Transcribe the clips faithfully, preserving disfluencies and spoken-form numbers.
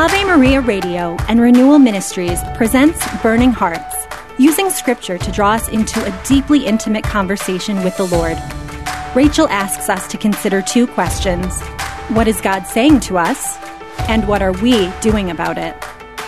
Ave Maria Radio and Renewal Ministries presents Burning Hearts, using Scripture to draw us into a deeply intimate conversation with the Lord. Rachel asks us to consider two questions. What is God saying to us? And what are we doing about it?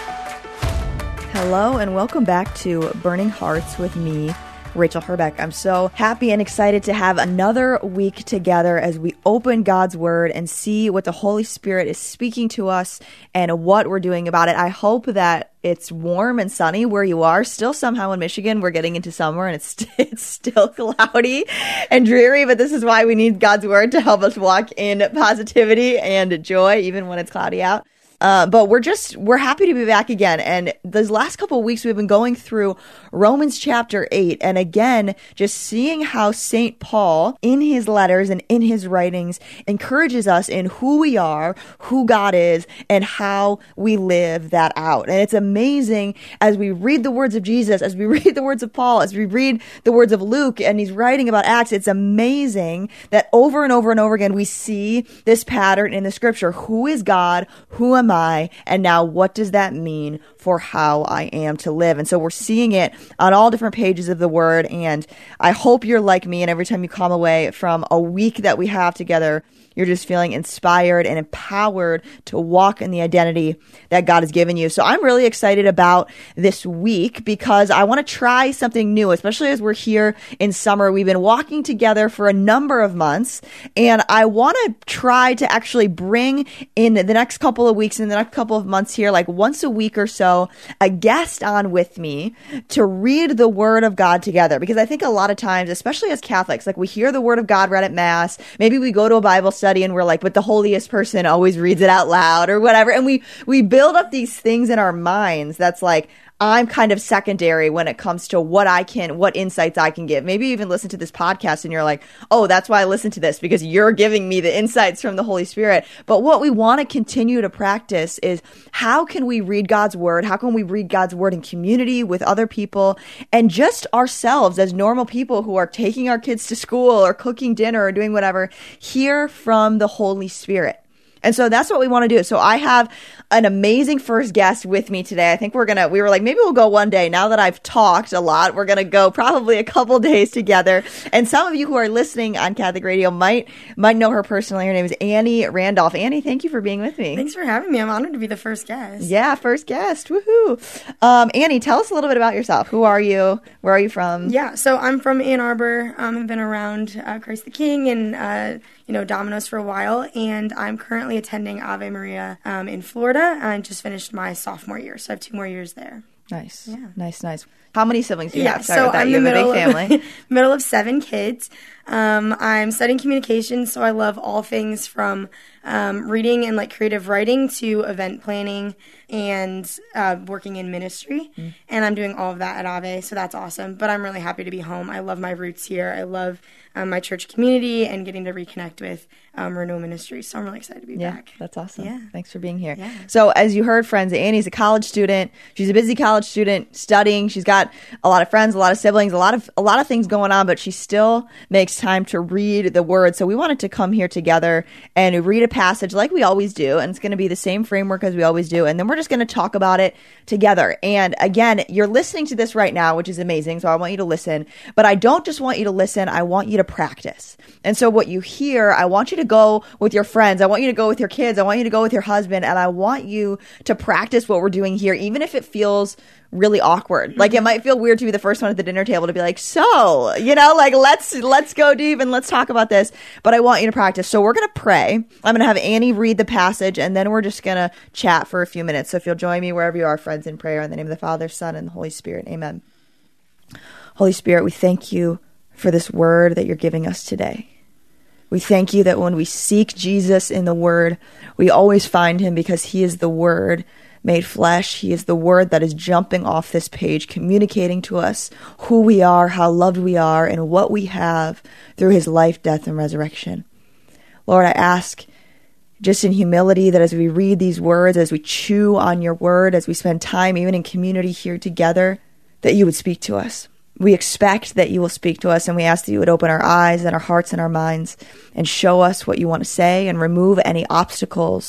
Hello and welcome back to Burning Hearts with me, Rachel Herbeck. I'm so happy and excited to have another week together as we open God's Word and see what the Holy Spirit is speaking to us and what we're doing about it. I hope that it's warm and sunny where you are. Still somehow in Michigan, we're getting into summer and it's, it's still cloudy and dreary, but this is why we need God's Word to help us walk in positivity and joy even when it's cloudy out. Uh, but we're just, we're happy to be back again. And these last couple of weeks, we've been going through Romans chapter eight. And again, just seeing how Saint Paul in his letters and in his writings encourages us in who we are, who God is, and how we live that out. And it's amazing as we read the words of Jesus, as we read the words of Paul, as we read the words of Luke, and he's writing about Acts. It's amazing that over and over and over again, we see this pattern in the scripture. Who is God? Who am I? And now what does that mean for how I am to live? And so we're seeing it on all different pages of the Word. And I hope you're like me. And every time you come away from a week that we have together, you're just feeling inspired and empowered to walk in the identity that God has given you. So I'm really excited about this week because I want to try something new, especially as we're here in summer. We've been walking together for a number of months, and I want to try to actually bring in the next couple of weeks, in the next couple of months here, like once a week or so, a guest on with me to read the Word of God together. Because I think a lot of times, especially as Catholics, like we hear the Word of God read at Mass, maybe we go to a Bible study and we're like, but the holiest person always reads it out loud or whatever. And we, we build up these things in our minds that's like, I'm kind of secondary when it comes to what I can, what insights I can give. Maybe you even listen to this podcast and you're like, oh, that's why I listen to this, because you're giving me the insights from the Holy Spirit. But what we want to continue to practice is how can we read God's Word? How can we read God's Word in community with other people and just ourselves as normal people who are taking our kids to school or cooking dinner or doing whatever, hear from the Holy Spirit. And so that's what we want to do. So I have an amazing first guest with me today. I think we're going to, we were like, maybe we'll go one day. Now that I've talked a lot, we're going to go probably a couple days together. And some of you who are listening on Catholic Radio might, might know her personally. Her name is Annie Randolph. Annie, thank you for being with me. Thanks for having me. I'm honored to be the first guest. Yeah, first guest. Woohoo. Um, Annie, tell us a little bit about yourself. Who are you? Where are you from? Yeah, so I'm from Ann Arbor. Um, I've been around uh, Christ the King and, uh, you know, Domino's for a while, and I'm currently attending Ave Maria um, in Florida. I just finished my sophomore year, so I have two more years there. Nice. Yeah. Nice, nice. How many siblings do you yeah, have? Sorry so about that. I'm You the have a middle big family. Of, middle of seven kids. Um, I'm studying communication, so I love all things from um, reading and like creative writing to event planning and uh, working in ministry. Mm. And I'm doing all of that at Ave, so that's awesome. But I'm really happy to be home. I love my roots here. I love um, my church community and getting to reconnect with um, Renewal Ministries. So I'm really excited to be yeah, back. That's awesome. Yeah. Thanks for being here. Yeah. So as you heard, friends, Annie's a college student. She's a busy college student studying. She's got a lot of friends, a lot of siblings, a lot of a lot of things going on, but she still makes time to read the Word. So we wanted to come here together and read a passage like we always do, and it's going to be the same framework as we always do, and then we're just going to talk about it together. And again, you're listening to this right now, which is amazing, so I want you to listen, but I don't just want you to listen, I want you to practice. And so what you hear, I want you to go with your friends, I want you to go with your kids, I want you to go with your husband, and I want you to practice what we're doing here, even if it feels really awkward. Like it might feel weird to be the first one at the dinner table to be like, so, you know, like let's let's go deep and let's talk about this. But I want you to practice. So we're going to pray. I'm going to have Annie read the passage, and then we're just going to chat for a few minutes. So if you'll join me wherever you are, friends, in prayer in the name of the Father, Son, and the Holy Spirit. Amen. Holy Spirit, we thank you for this word that you're giving us today. We thank you that when we seek Jesus in the Word, we always find him because he is the Word made flesh. He is the Word that is jumping off this page, communicating to us who we are, how loved we are, and what we have through his life, death, and resurrection. Lord, I ask just in humility that as we read these words, as we chew on your word, as we spend time even in community here together, that you would speak to us. We expect that you will speak to us, and we ask that you would open our eyes and our hearts and our minds and show us what you want to say and remove any obstacles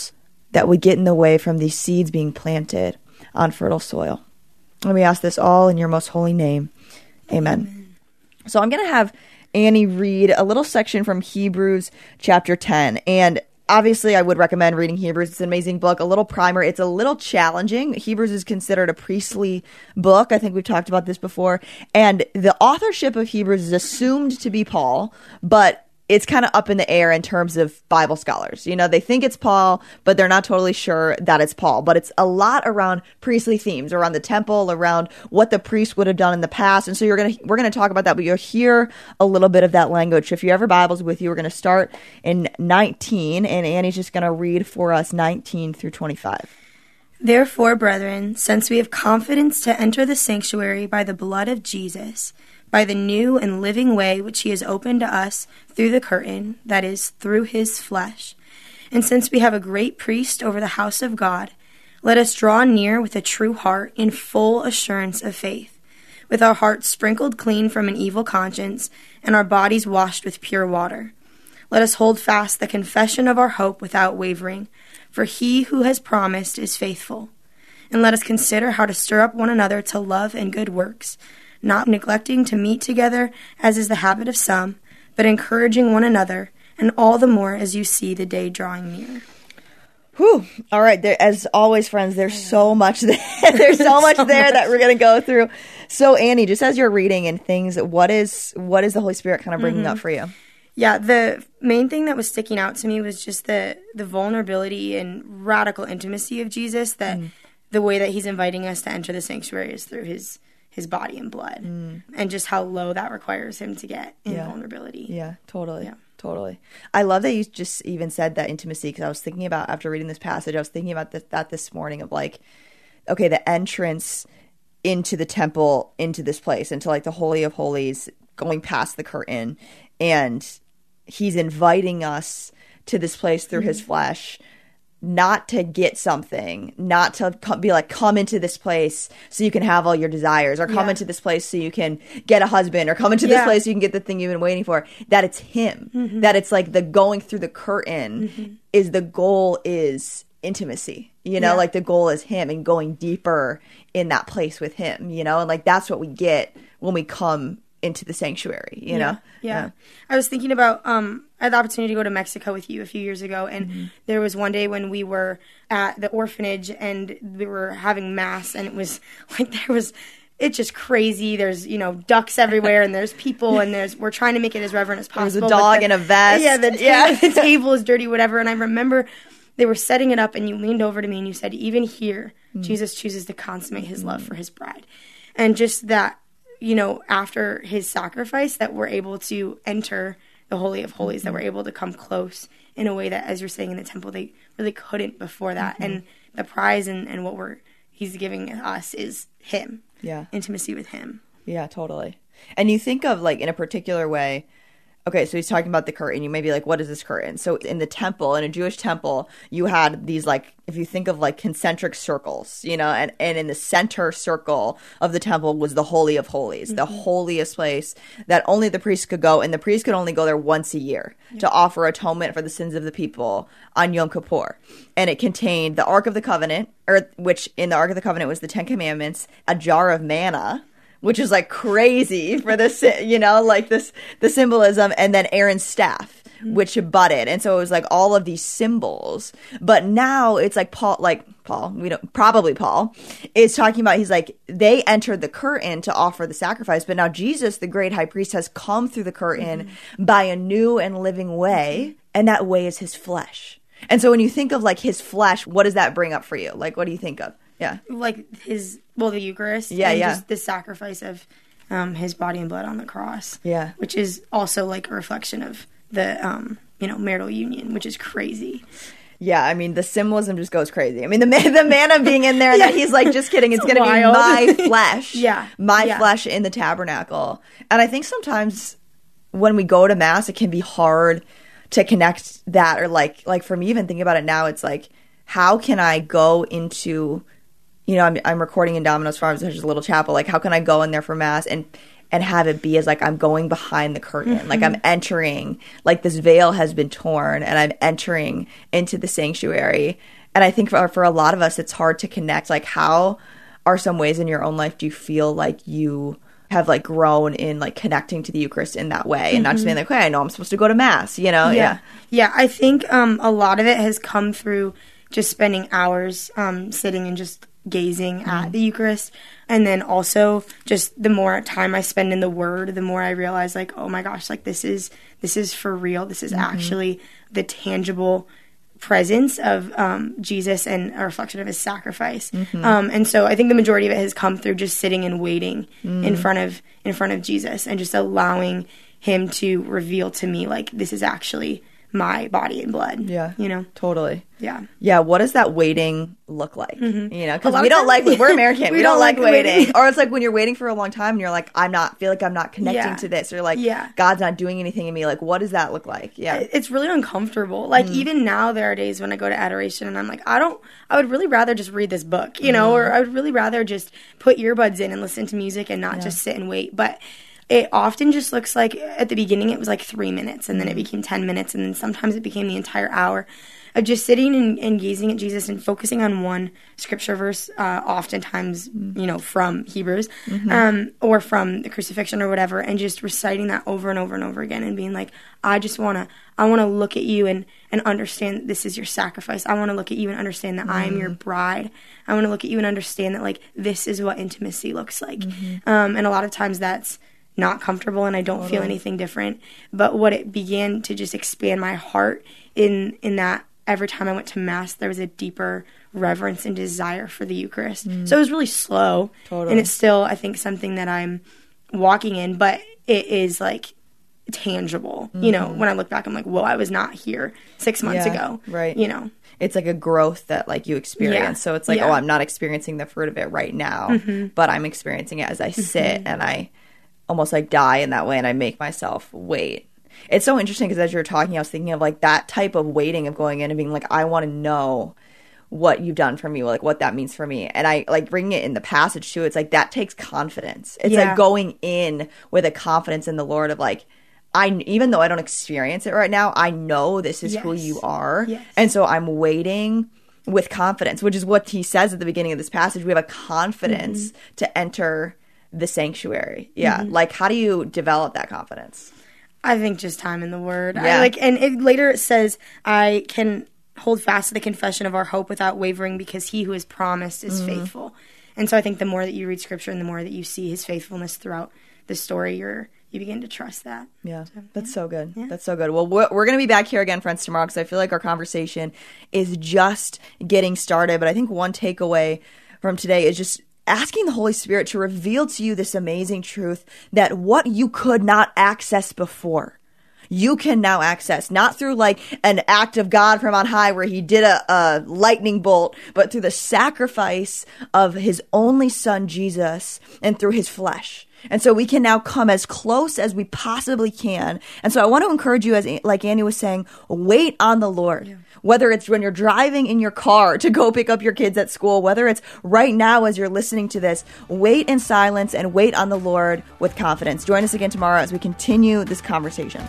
that would get in the way from these seeds being planted on fertile soil. And we ask this all in your most holy name. Amen. Amen. So I'm going to have Annie read a little section from Hebrews chapter ten. And obviously, I would recommend reading Hebrews. It's an amazing book, a little primer. It's a little challenging. Hebrews is considered a priestly book. I think we've talked about this before. And the authorship of Hebrews is assumed to be Paul, but it's kind of up in the air in terms of Bible scholars. You know, they think it's Paul, but they're not totally sure that it's Paul. But it's a lot around priestly themes, around the temple, around what the priest would have done in the past. And so you're gonna we're gonna talk about that, but you'll hear a little bit of that language. If you have your Bibles with you, we're gonna start in nineteen, and Annie's just gonna read for us nineteen through twenty-five. Therefore, brethren, since we have confidence to enter the sanctuary by the blood of Jesus, by the new and living way which he has opened to us through the curtain, that is, through his flesh. And since we have a great priest over the house of God, let us draw near with a true heart in full assurance of faith, with our hearts sprinkled clean from an evil conscience, and our bodies washed with pure water. Let us hold fast the confession of our hope without wavering, for he who has promised is faithful. And let us consider how to stir up one another to love and good works, not neglecting to meet together, as is the habit of some, but encouraging one another, and all the more as you see the day drawing near. Whew. All right. There, as always, friends, there's so much there. There's so much so there much. that we're going to go through. So, Annie, just as you're reading and things, what is what is the Holy Spirit kind of bringing mm-hmm. up for you? Yeah, the main thing that was sticking out to me was just the the vulnerability and radical intimacy of Jesus, that mm. the way that he's inviting us to enter the sanctuary is through his his body and blood, mm. and just how low that requires him to get in yeah. vulnerability. Yeah, totally. Yeah. Totally. I love that you just even said that intimacy, because I was thinking about, after reading this passage, I was thinking about this, that this morning of like, okay, the entrance into the temple, into this place, into like the Holy of Holies, going past the curtain, and he's inviting us to this place through mm-hmm. his flesh, not to get something, not to come, be like, come into this place so you can have all your desires, or come yeah. into this place so you can get a husband, or come into this yeah. place so you can get the thing you've been waiting for. That it's him. Mm-hmm. That it's like the going through the curtain mm-hmm. is the goal, is intimacy. You know, yeah. like the goal is him and going deeper in that place with him, you know? And like that's what we get when we come into the sanctuary, you yeah, know? Yeah. yeah. I was thinking about, um, I had the opportunity to go to Mexico with you a few years ago, and mm-hmm. there was one day when we were at the orphanage and we were having mass, and it was like, there was, it's just crazy. There's, you know, ducks everywhere, and there's people, and there's, we're trying to make it as reverent as possible. There's a dog the, in a vest. Yeah, the, yeah. the table is dirty, whatever. And I remember they were setting it up, and you leaned over to me and you said, even here, mm-hmm. Jesus chooses to consummate his love for his bride. And just that, you know, after his sacrifice, that we're able to enter the Holy of Holies, mm-hmm. that we're able to come close in a way that, as you're saying, in the temple, they really couldn't before that. Mm-hmm. And the prize and, and what we're he's giving us is him. Yeah. Intimacy with him. Yeah, totally. And you think of, like, in a particular way, okay, so he's talking about the curtain. You may be like, what is this curtain? So in the temple, in a Jewish temple, you had these, like, if you think of like concentric circles, you know, and, and in the center circle of the temple was the Holy of Holies, mm-hmm. the holiest place that only the priest could go. And the priest could only go there once a year yeah. to offer atonement for the sins of the people on Yom Kippur. And it contained the Ark of the Covenant, or which in the Ark of the Covenant was the Ten Commandments, a jar of manna, which is like crazy for this, you know, like this, the symbolism, and then Aaron's staff, mm-hmm. which budded. And so it was like all of these symbols. But now it's like Paul, like Paul, we don't, probably Paul, is talking about, he's like, they entered the curtain to offer the sacrifice. But now Jesus, the great high priest, has come through the curtain mm-hmm. by a new and living way. And that way is his flesh. And so when you think of like his flesh, what does that bring up for you? Like, what do you think of? Yeah. Like his, well, the Eucharist. Yeah, and yeah. just the sacrifice of um, his body and blood on the cross. Yeah. Which is also like a reflection of the, um, you know, marital union, which is crazy. Yeah, I mean, the symbolism just goes crazy. I mean, the man, the manna being in there, and yeah. then he's like, just kidding, it's, it's going to be my flesh. yeah. My yeah. flesh in the tabernacle. And I think sometimes when we go to Mass, it can be hard to connect that, or like, like for me, even thinking about it now, it's like, how can I go into... You know, I'm I'm recording in Domino's Farms, there's a little chapel. Like, how can I go in there for Mass and and have it be as like I'm going behind the curtain, mm-hmm. like I'm entering, like this veil has been torn, and I'm entering into the sanctuary, And I think for, for a lot of us, it's hard to connect. Like, how are some ways in your own life do you feel like you have like grown in like connecting to the Eucharist in that way, and mm-hmm. not just being like, okay, I know I'm supposed to go to Mass, you know? Yeah. Yeah. Yeah. I think um, a lot of it has come through just spending hours um, sitting and just gazing mm-hmm. at the Eucharist. And then also just the more time I spend in the Word, the more I realize like, oh my gosh, like this is, this is for real. This is mm-hmm. actually the tangible presence of um, Jesus and a reflection of his sacrifice. Mm-hmm. Um, and so I think the majority of it has come through just sitting and waiting mm. in front of in front of Jesus and just allowing him to reveal to me like this is actually my body and blood. Yeah. You know? Totally. Yeah. Yeah. What does that waiting look like? Mm-hmm. You know, because we don't times, like, we're American. we, we don't, don't like waiting. waiting. Or it's like when you're waiting for a long time and you're like, I'm not, feel like I'm not connecting yeah. to this. Or like, yeah. God's not doing anything in me. Like, what does that look like? Yeah. It's really uncomfortable. Like, mm. even now there are days when I go to adoration and I'm like, I don't, I would really rather just read this book, you know, mm. or I would really rather just put earbuds in and listen to music and not yeah. just sit and wait. But it often just looks like at the beginning it was like three minutes and then it became ten minutes and then sometimes it became the entire hour of just sitting and, and gazing at Jesus and focusing on one scripture verse, uh, oftentimes, you know, from Hebrews mm-hmm. um, or from the crucifixion or whatever, and just reciting that over and over and over again and being like, I just want to, I want to look at you and, and understand that this is your sacrifice. I want to look at you and understand that mm-hmm. I am your bride. I want to look at you and understand that, like, this is what intimacy looks like. Mm-hmm. Um, and a lot of times that's not comfortable and I don't totally. feel anything different. But what it began to just expand my heart in in that every time I went to Mass, there was a deeper reverence and desire for the Eucharist. Mm. So it was really slow. Totally. And it's still, I think, something that I'm walking in, but it is like tangible. Mm-hmm. You know, when I look back, I'm like, whoa, I was not here six months yeah, ago. Right. You know. It's like a growth that like you experience. Yeah. So it's like, yeah. oh, I'm not experiencing the fruit of it right now, mm-hmm. but I'm experiencing it as I sit mm-hmm. and I almost like die in that way and I make myself wait. It's so interesting because as you were talking, I was thinking of like that type of waiting of going in and being like, I want to know what you've done for me, like what that means for me. And I like bringing it in the passage too. It's like that takes confidence. It's yeah. like going in with a confidence in the Lord of like, I, even though I don't experience it right now, I know this is yes. who you are. Yes. And so I'm waiting with confidence, which is what he says at the beginning of this passage. We have a confidence mm-hmm. to enter the sanctuary. Yeah. Mm-hmm. Like, how do you develop that confidence? I think just time in the Word. Yeah. I like, and it, later it says, I can hold fast to the confession of our hope without wavering because he who has promised is mm-hmm. faithful. And so I think the more that you read Scripture and the more that you see his faithfulness throughout the story, you're you begin to trust that. Yeah, so, that's yeah. so good. Yeah. That's so good. Well, we're, we're going to be back here again, friends, tomorrow because I feel like our conversation is just getting started. But I think one takeaway from today is just asking the Holy Spirit to reveal to you this amazing truth that what you could not access before, you can now access, not through like an act of God from on high where he did a, a lightning bolt, but through the sacrifice of his only son, Jesus, and through his flesh. And so we can now come as close as we possibly can. And so I want to encourage you, as like Annie was saying, wait on the Lord. Yeah. Whether it's when you're driving in your car to go pick up your kids at school, whether it's right now as you're listening to this, wait in silence and wait on the Lord with confidence. Join us again tomorrow as we continue this conversation.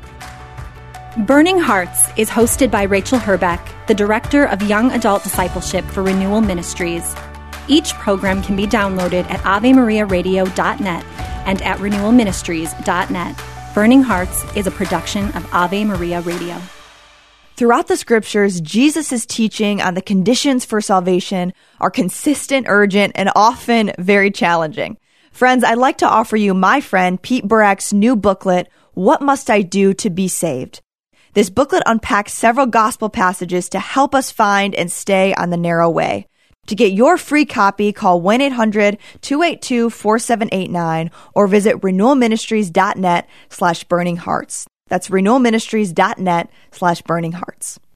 Burning Hearts is hosted by Rachel Herbeck, the Director of Young Adult Discipleship for Renewal Ministries. Each program can be downloaded at ave maria radio dot net and at renewal ministries dot net. Burning Hearts is a production of Ave Maria Radio. Throughout the scriptures, Jesus' teaching on the conditions for salvation are consistent, urgent, and often very challenging. Friends, I'd like to offer you my friend Pete Burak's new booklet, What Must I Do to Be Saved? This booklet unpacks several gospel passages to help us find and stay on the narrow way. To get your free copy, call one eight hundred two eight two four seven eight nine or visit renewal ministries dot net slash burning hearts. That's renewal ministries dot net slash burning hearts.